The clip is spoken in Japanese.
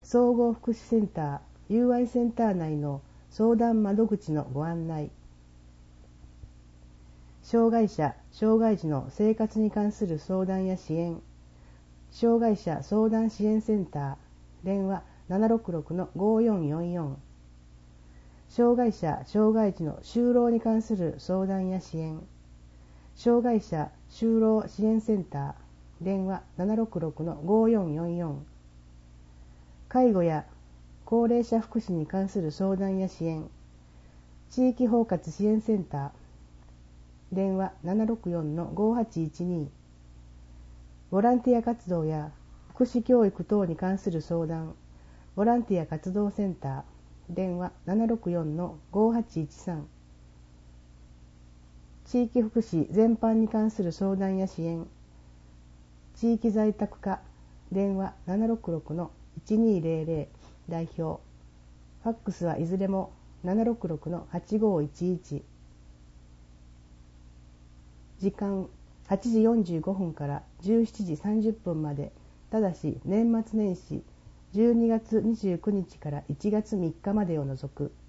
総合福祉センター UI センター内の相談窓口のご案内。障害者・障害児の生活に関する相談や支援。障害者相談支援センター電話 766-5444。障害者・障害児の就労に関する相談や支援。障害者就労支援センター電話 766-5444。介護や高齢者福祉に関する相談や支援。地域包括支援センター電話 764-5812。ボランティア活動や福祉教育等に関する相談。ボランティア活動センター電話 764-5813。地域福祉全般に関する相談や支援。地域在宅課電話 766-1200 代表。ファックスはいずれも 766-8511。時間8時45分から17時30分まで。ただし年末年始12月29日から1月3日までを除く。